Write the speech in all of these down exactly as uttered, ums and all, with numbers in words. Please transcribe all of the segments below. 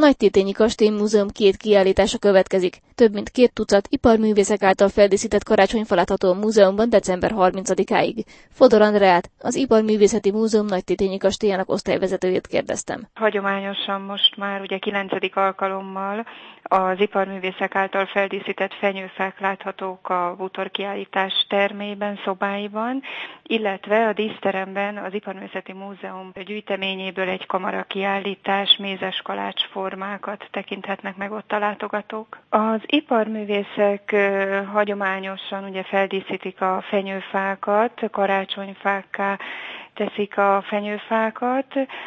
Nagytétényi Kastély Múzeum két kiállítása következik. Több mint két tucat iparművészek által feldíszített karácsonyfa látható a múzeumban december harmincadikáig. Fodor Andreát, az Iparművészeti Múzeum Nagytétényi Kastélyának osztályvezetőjét kérdeztem. Hagyományosan most már ugye kilencedik alkalommal az iparművészek által feldíszített fenyőfák láthatók a bútorkiállítás termében, szobáiban, illetve a díszteremben az Iparművészeti Múzeum gyűjteményéből egy kamara kiállítás, mézes kalács formákat tekinthetnek meg ott a látogatók. Az iparművészek hagyományosan ugye feldíszítik a fenyőfákat, karácsonyfákká teszik a fenyőfákat.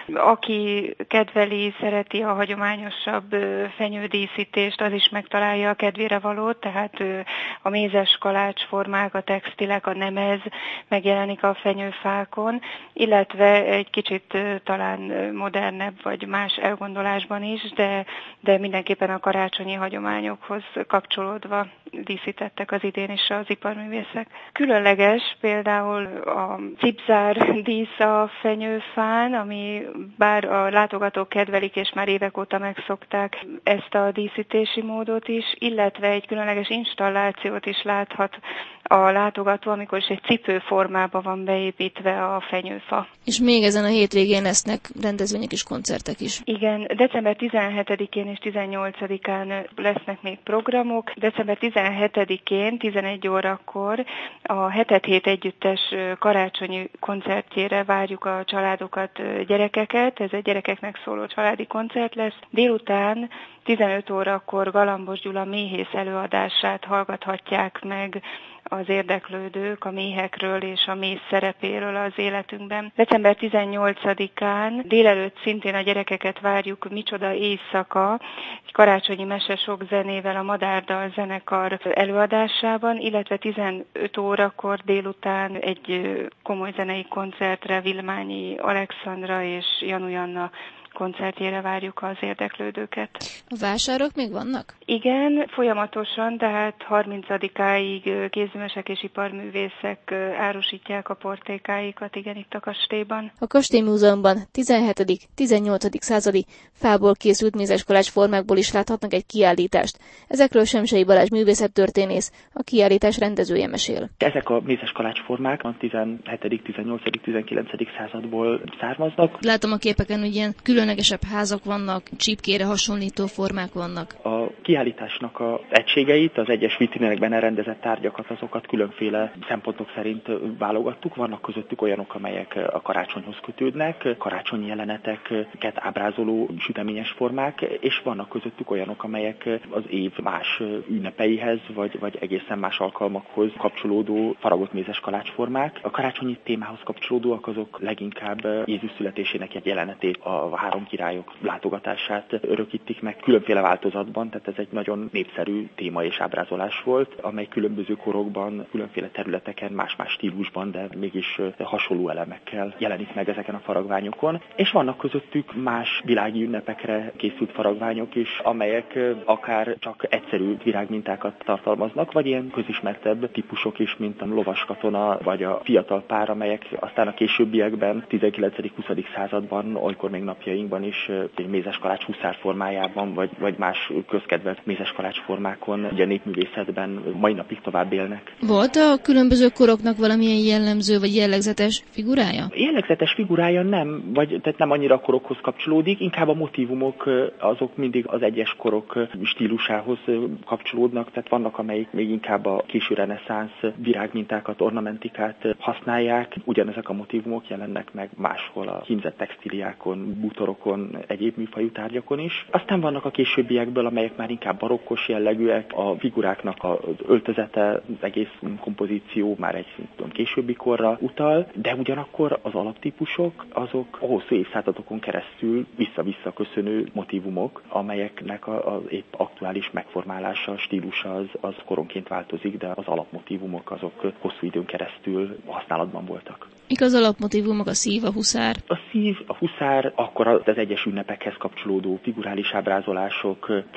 Aki kedveli, szereti a hagyományosabb fenyődíszítést, az is megtalálja a kedvére valót, tehát a mézes kalács formák, a textilek, a nemez megjelenik a fenyőfákon, illetve egy kicsit talán modernebb vagy más elgondolásban is, de, de mindenképpen a karácsonyi hagyományokhoz kapcsolódva díszítettek az idén is az iparművészek. Különleges például a cipzár dísz a fenyőfán, ami bár a látogatók kedvelik, és már évek óta megszokták ezt a díszítési módot is, illetve egy különleges installációt is láthat a látogató, amikor is egy cipőformába van beépítve a fenyőfa. És még ezen a hétvégén lesznek rendezvények és koncertek is. Igen, december tizenhetedikén és tizennyolcadikán lesznek még programok. december tizenhetedikén tizenegy órakor a Hetet Hét Együttes karácsonyi koncertjére várjuk a családokat, gyerekeket. Ez egy gyerekeknek szóló családi koncert lesz. Délután tizenöt órakor Galambos Gyula méhész előadását hallgathatják meg az érdeklődők a méhekről és a méz szerepéről az életünkben. december tizennyolcadikán délelőtt szintén a gyerekeket várjuk Micsoda éjszaka, egy karácsonyi mese sok zenével a Madárdal zenekar előadásában, illetve tizenöt órakor délután egy komoly zenei koncertre Vilmányi Alexandra és Janu Janna koncertjére várjuk az érdeklődőket. A vásárok még vannak? Igen, folyamatosan, tehát harmincadikáig kézművesek és iparművészek árusítják a portékáikat, igen, itt a kastélyban. A Kastélymúzeumban tizenhetedik-tizennyolcadik századi fából készült mézeskalács formákból is láthatnak egy kiállítást. Ezekről Semsei Balázs művészettörténész, a kiállítás rendezője mesél. Ezek a mézeskalács formák a tizenhetedik, tizennyolcadik, tizenkilencedik századból származnak. Látom a képeken, hogy ilyen különlegesebb házak vannak, csípkére hasonlító formák vannak. A kiállításnak az egységeit, az egyes vitrinekben elrendezett tárgyakat, azokat különféle szempontok szerint válogattuk. Vannak közöttük olyanok, amelyek a karácsonyhoz kötődnek, karácsonyi jeleneteket ábrázoló süteményes formák, és vannak közöttük olyanok, amelyek az év más ünnepeihez, vagy, vagy egészen más alkalmakhoz kapcsolódó faragott mézes kalács formák. A karácsonyi témához kapcsolódóak azok leginkább Jézus születésének egy jelenetét, a három királyok látogatását örökítik meg különféle változatban, tehát ez egy nagyon népszerű téma és ábrázolás volt, amely különböző korokban, különféle területeken, más-más stílusban, de mégis hasonló elemekkel jelenik meg ezeken a faragványokon. És vannak közöttük más világi ünnepekre készült faragványok is, amelyek akár csak egyszerű virágmintákat tartalmaznak, vagy ilyen közismertebb típusok is, mint a lovaskatona, vagy a fiatal pár, amelyek aztán a későbbiekben, tizenkilencedik-huszadik században, olykor még napjainkban is mézeskalács huszár formájában, vagy, vagy más közkedvelt mézeskalács formákon, ugye a népművészetben mai napig tovább élnek. Volt a különböző koroknak valamilyen jellemző vagy jellegzetes figurája? Jellegzetes figurája nem, vagy tehát nem annyira a korokhoz kapcsolódik, inkább a motívumok azok mindig az egyes korok stílusához kapcsolódnak, tehát vannak, amelyik még inkább a késő reneszánsz virágmintákat, ornamentikát használják. Ugyanezek a motívumok jelennek meg máshol a hímzett textíliákon, bútorokon, egyéb műfajú tárgyakon is. Aztán vannak a későbbiekből, amelyek már inkább barokkos jellegűek, a figuráknak az öltözete, az egész kompozíció már egy tudom, későbbi korra utal, de ugyanakkor az alaptípusok azok a hosszú évszázadokon keresztül vissza-vissza köszönő motívumok, amelyeknek az épp aktuális megformálása, stílusa az, az koronként változik, de az alapmotívumok azok hosszú időn keresztül használatban voltak. Mik az alapmotívumok, a szív, a huszár? A szív, a huszár, akkor az egyes ünnepekhez kapcsolódó figurális ábrázolások, sokszor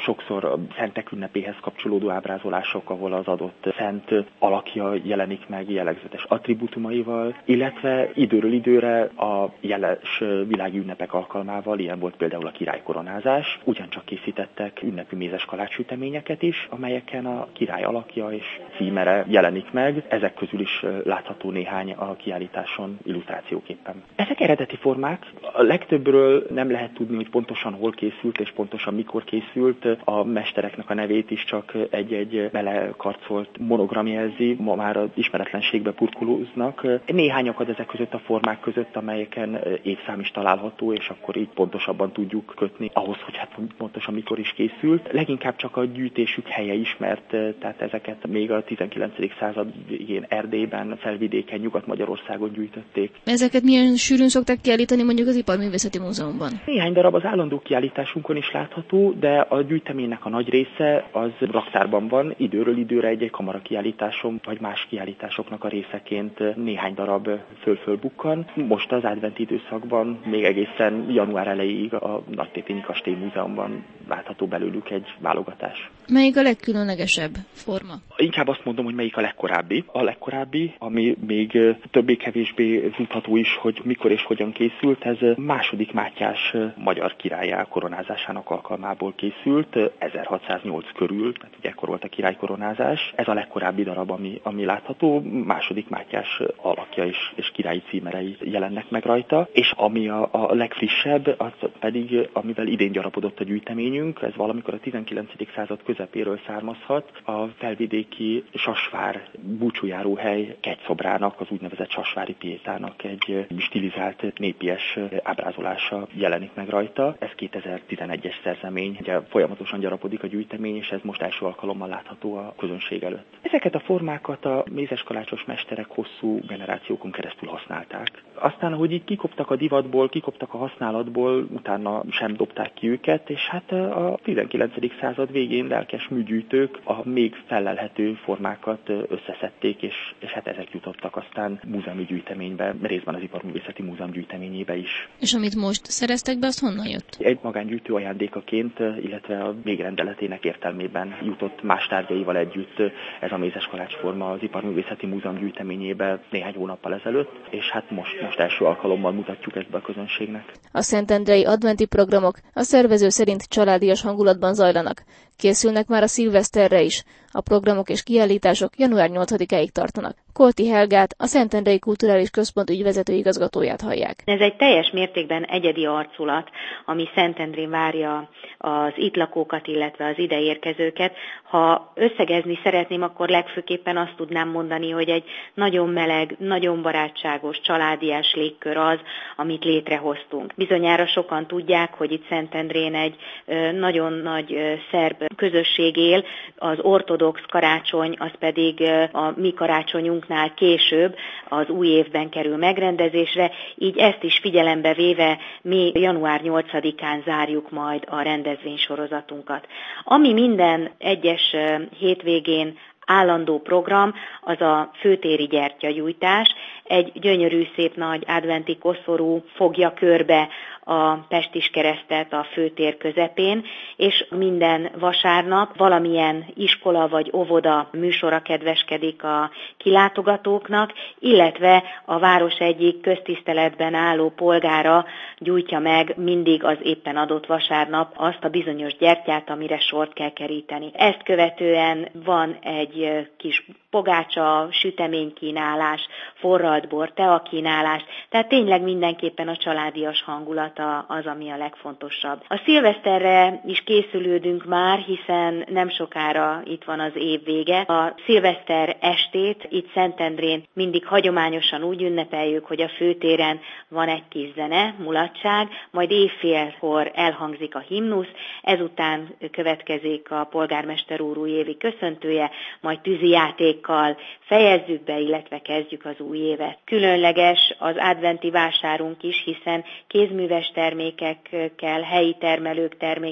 a szentek ünnepéhez kapcsolódó ábrázolások, ahol az adott szent alakja jelenik meg jellegzetes attribútumaival, illetve időről időre a jeles világi ünnepek alkalmával, ilyen volt például a királykoronázás, ugyancsak készítettek ünnepi mézes kalácssüteményeket is, amelyeken a király alakja és címere jelenik meg. Ezek közül is látható néhány a kiállításon illusztrációképpen. Ezek eredeti formák, a legtöbbről nem lehet tudni, hogy pontosan hol készült és pontosan mikor készült. A mestereknek a nevét is csak egy-egy belekarcolt monogram jelzi, ma már az ismeretlenségbe burkolóznak. Néhány akad ezek között a formák között, amelyeken évszám is található, és akkor így pontosabban tudjuk kötni ahhoz, hogy hát pontosan mikor is készült. Leginkább csak a gyűjtésük helye ismert, tehát ezeket még a tizenkilencedik század végén Erdélyben, Felvidéken, Nyugat-Magyarországon gyűjtötték. Ezeket milyen sűrűn szokták kiállítani mondjuk az Iparművészeti Múzeumban? Néhány darab az állandó kiállításunkon is látható, de a gyűjteménynek a nagy része az raktárban van, időről időre egy-egy kamara kiállításon, vagy más kiállításoknak a részeként néhány darab föl-fölbukkan. Most az adventi időszakban, még egészen január elejéig a Nagytépényi Kastély Múzeumban látható belőlük egy válogatás. Melyik a legkülönlegesebb forma? Inkább azt mondom, hogy melyik a legkorábbi. A legkorábbi, ami még többé-kevésbé tudható is, hogy mikor és hogyan készült, ez második Mátyás magyar királlyá koronázásának alkalmából készült, ezerhatszáznyolc körül, tehát ugye ekkor volt a király koronázás. Ez a legkorábbi darab, ami, ami látható, második Mátyás alakja és, és királyi címerei jelennek meg rajta, és ami a, a legfrissebb, az pedig, amivel idén gyarapodott a gyűjteményünk, ez valamikor a tizenkilencedik század közepéről származhat, a felvidéki Sasvár búcsújáróhely kegyszobrának, az úgynevezett Sasvári Piétának egy stilizált népies ábrázolása jelenik meg rajta. Ez kétezer-tizenegyes szerzemény, ugye folyamatosan gyarapodik a gyűjtemény, és ez most első alkalommal látható a közönség előtt. Ezeket a formákat a mézeskalácsos mesterek hosszú generációkon keresztül használták. Aztán, ahogy így kikoptak a divatból, kikoptak a használatból, utána sem dobták ki őket, és hát a tizenkilencedik század végén lelkes műgyűjtők a még fellelhető formákat összeszedték, és, és hát ezek jutottak aztán múzeumi gyűjteménybe, részben az Iparművészeti Múzeum gyűjteményébe is. És amit most szereztek be, azt honnan jött? Egy magángyűjtő ajándékaként, illetve a végrendeletének értelmében jutott más tárgyaival együtt ez a mézeskalács forma az Iparművészeti Múzeum gyűjteményébe néhány hónappal ezelőtt, és hát most, most első alkalommal mutatjuk ezt be a közönségnek. A szentendrei adventi programok a szervező szerint családias hangulatban zajlanak. Készülnek már a szilveszterre is. A programok és kiállítások január nyolcadikáig tartanak. Kolti Helgát, a Szentendrei Kulturális Központ ügyvezető igazgatóját hallják. Ez egy teljes mértékben egyedi arculat, ami Szentendrén várja az itt lakókat, illetve az ide érkezőket. Ha összegezni szeretném, akkor legfőképpen azt tudnám mondani, hogy egy nagyon meleg, nagyon barátságos, családias légkör az, amit létrehoztunk. Bizonyára sokan tudják, hogy itt Szentendrén egy nagyon nagy szerb közösség él, az ortodox karácsony, az pedig a mi karácsonyunknál később az új évben kerül megrendezésre, így ezt is figyelembe véve mi január nyolcadikán zárjuk majd a rendezvénysorozatunkat. Ami minden egyes hétvégén állandó program, az a főtéri gyertyagyújtás. Egy gyönyörű, szép nagy adventi koszorú fogja körbe a Pestiskeresztet a főtér közepén, és minden vasárnap valamilyen iskola vagy óvoda műsora kedveskedik a kilátogatóknak, illetve a város egyik köztiszteletben álló polgára gyújtja meg mindig az éppen adott vasárnap azt a bizonyos gyertyát, amire sort kell keríteni. Ezt követően van egy kis pogácsa, süteménykínálás, forralt bor, teakínálás, tehát tényleg mindenképpen a családias hangulata az, ami a legfontosabb. A szilveszterre is készülődünk már, hiszen nem sokára itt van az év vége. A szilveszter estét itt Szentendrén mindig hagyományosan úgy ünnepeljük, hogy a főtéren van egy kis zene, mulatság, majd éjfélkor elhangzik a himnusz, ezután következik a polgármester úr újévi köszöntője, majd tűzijátékkal fejezzük be, illetve kezdjük az új évet. Különleges az adventi vásárunk is, hiszen kézműves termékekkel, helyi termelők termékeivel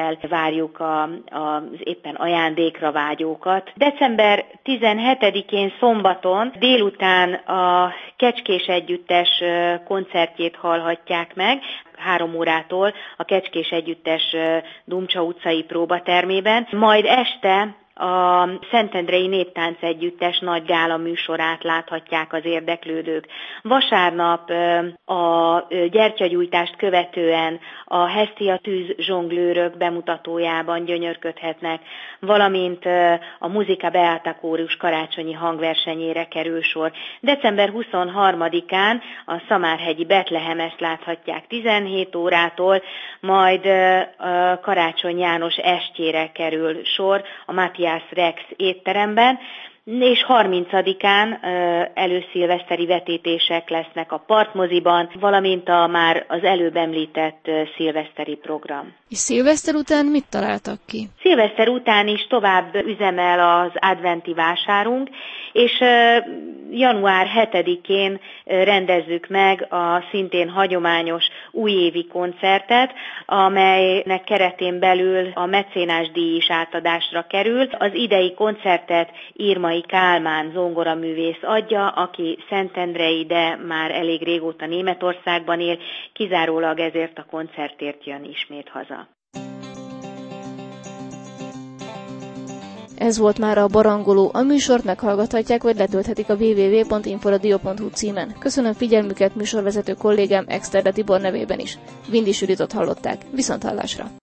szeretettel várjuk a, az éppen ajándékra vágyókat. december tizenhetedikén szombaton délután a Kecskés Együttes koncertjét hallhatják meg, három órától a Kecskés Együttes Dumcsa utcai próbatermében, majd este a Szentendrei Néptánc Együttes nagy gála műsorát láthatják az érdeklődők. Vasárnap a gyertyagyújtást követően a Hestia tűz zsonglőrök bemutatójában gyönyörködhetnek, valamint a Musica Beata kórus karácsonyi hangversenyére kerül sor. december huszonharmadikán a Szamárhegyi Betlehemest láthatják tizenhét órától, majd Karácsony János estjére kerül sor a Matthias Rex étteremben, és harmincadikán előszilveszteri vetítések lesznek a Partmoziban, valamint a már az előbb említett szilveszteri program. És szilveszter után mit találtak ki? Szilveszter után is tovább üzemel az adventi vásárunk, és január hetedikén rendezzük meg a szintén hagyományos újévi koncertet, amelynek keretén belül a mecénás díj is átadásra kerül. Az idei koncertet Irmai Kálmán zongoraművész adja, aki szentendrei, de már elég régóta Németországban él, kizárólag ezért a koncertért jön ismét haza. Ez volt már a Barangoló. A műsort meghallgathatják, vagy letölthetik a double-u double-u double-u pont inforadio pont hu címen. Köszönöm figyelmüket műsorvezető kollégám Exterde Tibor nevében is. Vindi Süritot hallották. Viszonthallásra!